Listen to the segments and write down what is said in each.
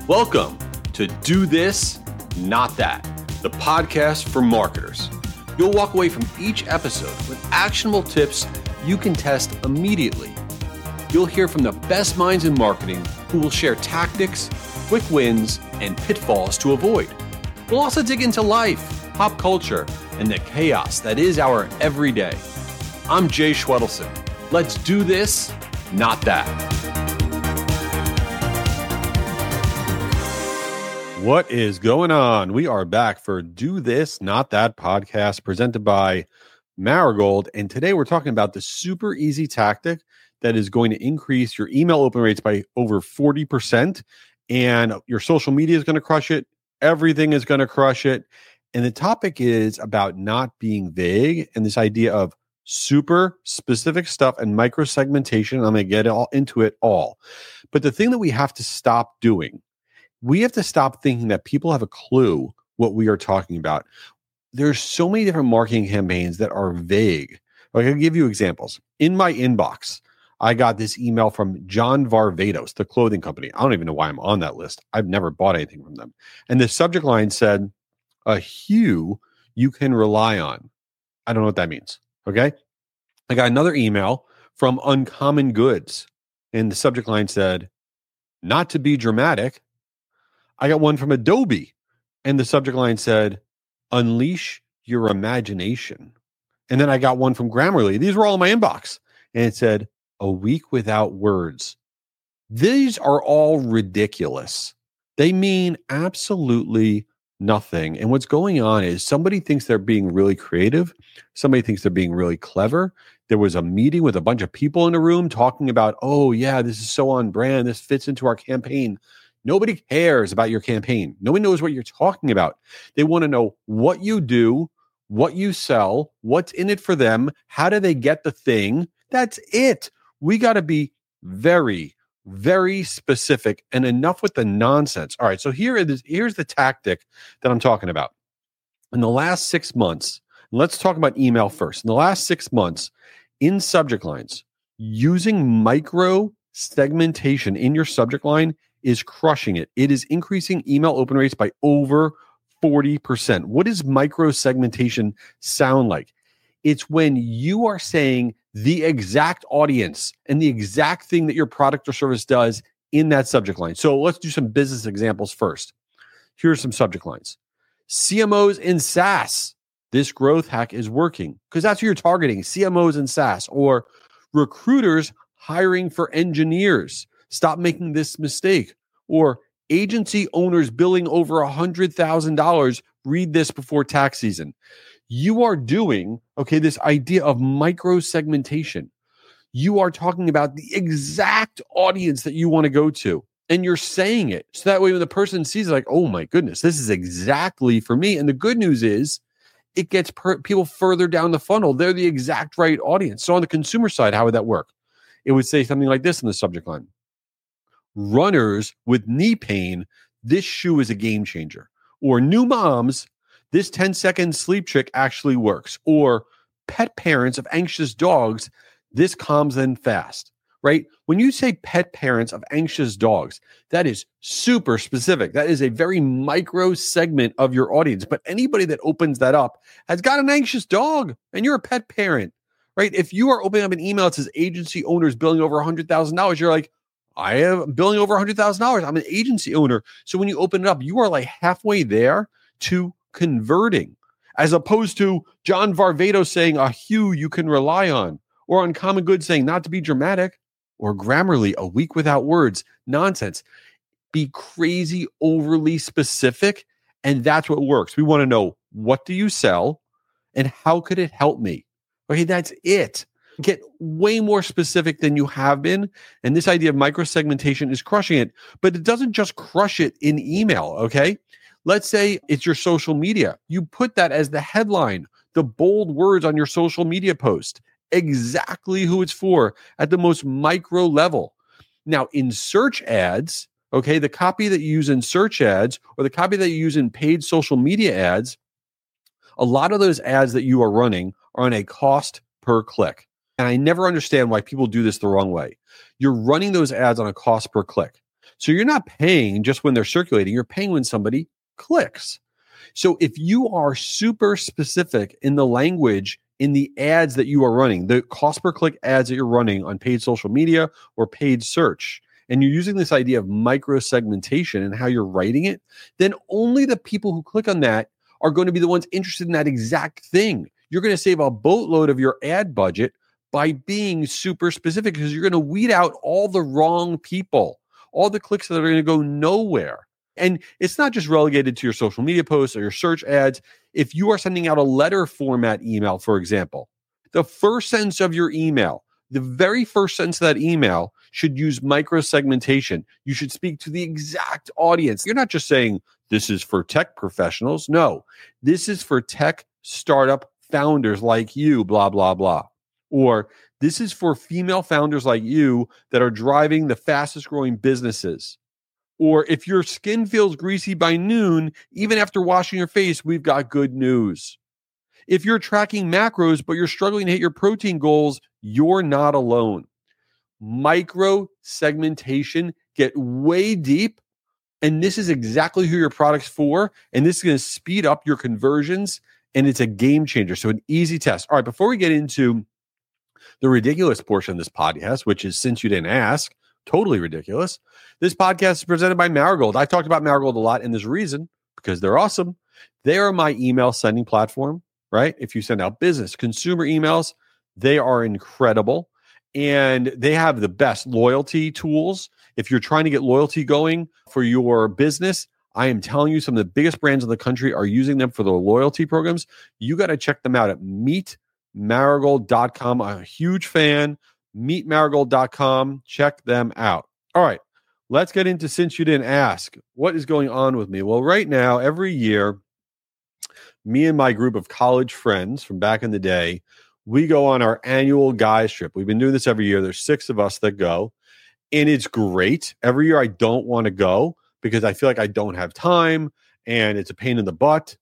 Welcome to Do This, Not That, the podcast for marketers. You'll walk away from each episode with actionable tips you can test immediately. You'll hear from the best minds in marketing who will share tactics, quick wins, and pitfalls to avoid. We'll also dig into life, pop culture, and the chaos that is our everyday. I'm Jay Schwedelson. Let's do this, not that. What is going on? We are back for Do This, Not That podcast presented by Marigold. And today we're talking about the super easy tactic that is going to increase your email open rates by over 40%. And your social media is going to crush it. Everything is going to crush it. And the topic is about not being vague and this idea of super specific stuff and micro segmentation. I'm going to get into it all. But the thing that we have to stop doing, we have to stop thinking that people have a clue what we are talking about. There's so many different marketing campaigns that are vague. Like, I'll give you examples. In my inbox, I got this email from John Varvatos, the clothing company. I don't even know why I'm on that list. I've never bought anything from them. And the subject line said, a hue you can rely on. I don't know what that means. Okay. I got another email from Uncommon Goods. And the subject line said, not to be dramatic. I got one from Adobe, and the subject line said, unleash your imagination. And then I got one from Grammarly. These were all in my inbox. And it said, a week without words. These are all ridiculous. They mean absolutely nothing. And what's going on is somebody thinks they're being really creative. Somebody thinks they're being really clever. There was a meeting with a bunch of people in a room talking about, oh, yeah, this is so on brand. This fits into our campaign. Nobody cares about your campaign. Nobody knows what you're talking about. They want to know what you do, what you sell, what's in it for them, how do they get the thing. That's it. We got to be very, very specific and enough with the nonsense. All right, so here's the tactic that I'm talking about. In the last 6 months, let's talk about email first. In the last 6 months, in subject lines, using micro segmentation in your subject line is crushing it. It is increasing email open rates by over 40%. What does micro segmentation sound like? It's when you are saying the exact audience and the exact thing that your product or service does in that subject line. So let's do some business examples first. Here's some subject lines. CMOs in SaaS. This growth hack is working because that's who you're targeting, CMOs in SaaS, or recruiters hiring for engineers. Stop making this mistake. Or agency owners billing over $100,000. Read this before tax season. You are doing, this idea of micro segmentation. You are talking about the exact audience that you want to go to. And you're saying it. So that way when the person sees it, like, oh my goodness, this is exactly for me. And the good news is it gets people further down the funnel. They're the exact right audience. So on the consumer side, how would that work? It would say something like this in the subject line. Runners with knee pain, this shoe is a game changer. Or new moms, this 10-second sleep trick actually works. Or pet parents of anxious dogs, this calms them fast, right? When you say pet parents of anxious dogs, that is super specific. That is a very micro segment of your audience. But anybody that opens that up has got an anxious dog and you're a pet parent. Right? If you are opening up an email that says agency owners billing over $100,000, you're like, I am billing over $100,000. I'm an agency owner. So when you open it up, you are like halfway there to converting, as opposed to John Varvatos saying a hue you can rely on, or Uncommon Goods saying not to be dramatic, or Grammarly, a week without words. Nonsense. Be crazy, overly specific, and that's what works. We want to know, what do you sell and how could it help me? Okay, that's it. Get way more specific than you have been. And this idea of microsegmentation is crushing it. But it doesn't just crush it in email, okay? Let's say it's your social media. You put that as the headline, the bold words on your social media post, exactly who it's for at the most micro level. Now, in search ads, okay, the copy that you use in search ads or the copy that you use in paid social media ads, a lot of those ads that you are running are on a cost per click. And I never understand why people do this the wrong way. You're running those ads on a cost per click. So you're not paying just when they're circulating, you're paying when somebody clicks. So if you are super specific in the language in the ads that you are running, the cost per click ads that you're running on paid social media or paid search, and you're using this idea of micro segmentation and how you're writing it, then only the people who click on that are going to be the ones interested in that exact thing. You're going to save a boatload of your ad budget by being super specific because you're going to weed out all the wrong people, all the clicks that are going to go nowhere. And it's not just relegated to your social media posts or your search ads. If you are sending out a letter format email, for example, the first sentence of your email, the very first sentence of that email should use micro segmentation. You should speak to the exact audience. You're not just saying this is for tech professionals. No, this is for tech startup founders like you, blah, blah, blah. Or this is for female founders like you that are driving the fastest growing businesses. Or if your skin feels greasy by noon, even after washing your face, we've got good news. If you're tracking macros, but you're struggling to hit your protein goals, you're not alone. Micro segmentation, get way deep. And this is exactly who your product's for. And this is going to speed up your conversions. And it's a game changer. So an easy test. All right, before we get into the ridiculous portion of this podcast, which is Since You Didn't Ask, totally ridiculous. This podcast is presented by Marigold. I've talked about Marigold a lot, and there's a reason, because they're awesome. They are my email sending platform, right? If you send out business, consumer emails, they are incredible. And they have the best loyalty tools. If you're trying to get loyalty going for your business, I am telling you, some of the biggest brands in the country are using them for their loyalty programs. You got to check them out at meetmarigold.com. I'm a huge fan. Meetmarigold.com. Check them out. All right, let's get into Since You Didn't Ask. What is going on with me? Well, right now, every year, me and my group of college friends from back in the day, we go on our annual guys trip. We've been doing this every year. There's 6 of us that go, and it's great. Every year I don't want to go because I feel like I don't have time and it's a pain in the butt.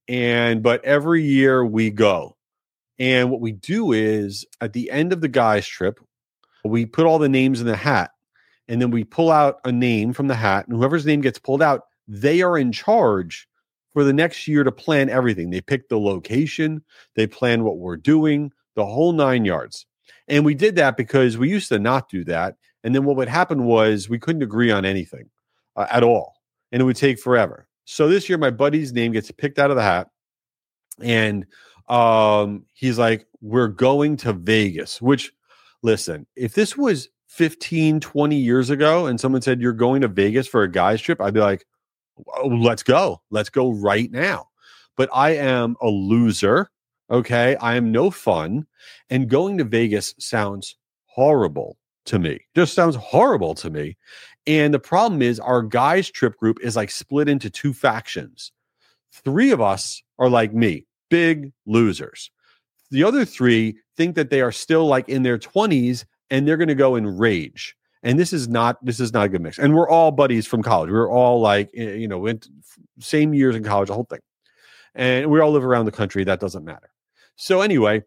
But every year we go. And what we do is at the end of the guys trip, we put all the names in the hat, and then we pull out a name from the hat, and whoever's name gets pulled out, they are in charge for the next year to plan everything. They pick the location, they plan what we're doing, the whole 9 yards. And we did that because we used to not do that. And then what would happen was we couldn't agree on anything at all. And it would take forever. So this year, my buddy's name gets picked out of the hat. And he's like, we're going to Vegas, which, listen, if this was 15, 20 years ago and someone said you're going to Vegas for a guy's trip, I'd be like, oh, let's go right now. But I am a loser. Okay. I am no fun. And going to Vegas sounds horrible to me. Just sounds horrible to me. And the problem is our guys trip group is like split into 2 factions. 3 of us are like me, big losers. The other 3 think that they are still like in their 20s and they're going to go and rage. And this is not a good mix. And we're all buddies from college. We're all like, went same years in college, the whole thing. And we all live around the country. That doesn't matter. So anyway,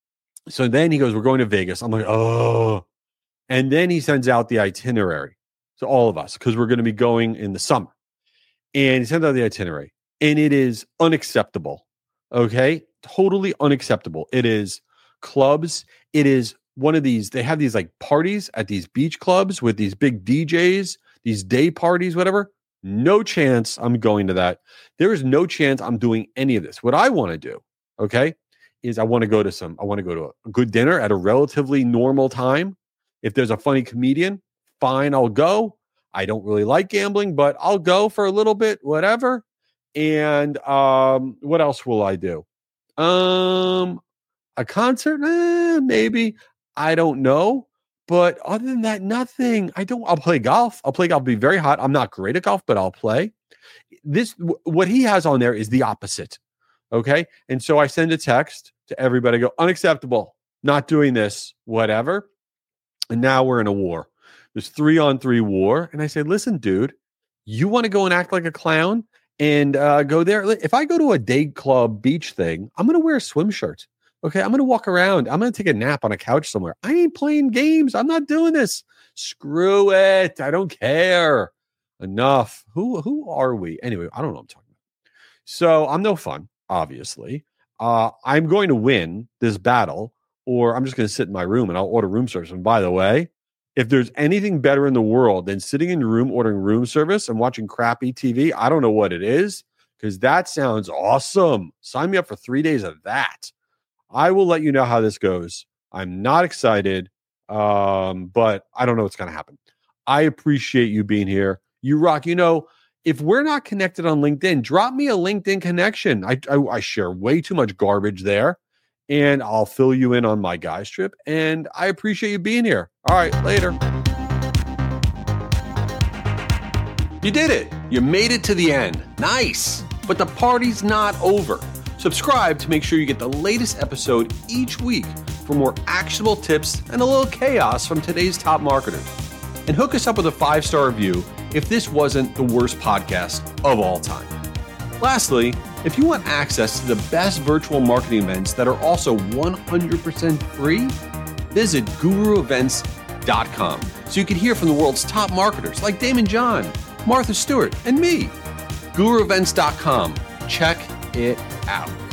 so then he goes, we're going to Vegas. I'm like, oh. And then he sends out the itinerary to all of us because we're going to be going in the summer. And he sends out the itinerary. And it is unacceptable. Okay? Totally unacceptable. It is clubs. It is one of these, they have these like parties at these beach clubs with these big DJs, these day parties, whatever. No chance I'm going to that. There is no chance I'm doing any of this. What I want to do, okay, is I want to go to a good dinner at a relatively normal time. If there's a funny comedian, fine, I'll go. I don't really like gambling, but I'll go for a little bit, whatever. And what else will I do? A concert? Maybe. I don't know. But other than that, nothing. I'll play golf. Be very hot. I'm not great at golf, but I'll play. What he has on there is the opposite. Okay. And so I send a text to everybody, go, unacceptable, not doing this, whatever. And now we're in a war. There's 3-on-3 war. And I say, listen, dude, you want to go and act like a clown and go there? If I go to a day club beach thing, I'm going to wear a swim shirt. Okay, I'm going to walk around. I'm going to take a nap on a couch somewhere. I ain't playing games. I'm not doing this. Screw it. I don't care. Enough. Who are we? Anyway, I don't know what I'm talking about. So I'm no fun, obviously. I'm going to win this battle, or I'm just going to sit in my room and I'll order room service. And by the way, if there's anything better in the world than sitting in your room ordering room service and watching crappy TV, I don't know what it is, because that sounds awesome. Sign me up for 3 days of that. I will let you know how this goes. I'm not excited, but I don't know what's going to happen. I appreciate you being here. You rock. You know, if we're not connected on LinkedIn, drop me a LinkedIn connection. I share way too much garbage there, and I'll fill you in on my guys trip. And I appreciate you being here. All right, later. You did it. You made it to the end. Nice. But the party's not over. Subscribe to make sure you get the latest episode each week for more actionable tips and a little chaos from today's top marketers. And hook us up with a 5-star review if this wasn't the worst podcast of all time. Lastly, if you want access to the best virtual marketing events that are also 100% free, visit guruevents.com so you can hear from the world's top marketers like Damon John, Martha Stewart, and me. guruevents.com. Check it out.